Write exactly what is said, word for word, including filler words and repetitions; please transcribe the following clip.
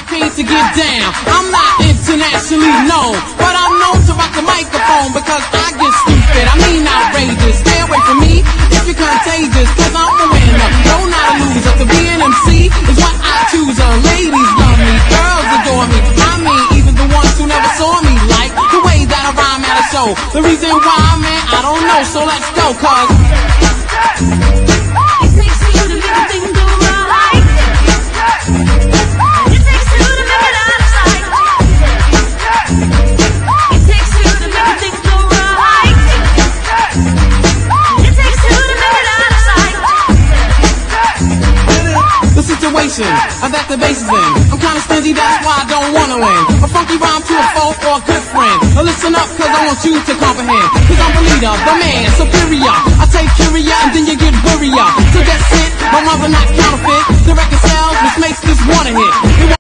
came to get down. I'm not internationally known, but I'm known to rock the microphone because I get stupid, I mean outrageous. Stay away from me if you're contagious, cause I'm the winner, no not a loser. To be an M C is what I choose. Uh, ladies love me, girls adore me. I mean even the ones who never saw me like the way that I rhyme at a show. The reason why, man, I don't know, so let's go, cause it takes two to make a thing go right. It takes two to make it out of sight. It takes two to make a thing go right. It takes two to make it out of sight. the situation uh, that the bass is in, I'm kinda stingy, that's why I don't wanna win. A funky rhyme to a foe or a good friend. Now listen up, cause I want you to comprehend. Cause I'm the leader, the man, superior. I take curia and then you get worrier. So that's it, my mother not counterfeit. The record sells, which makes this one a hit. It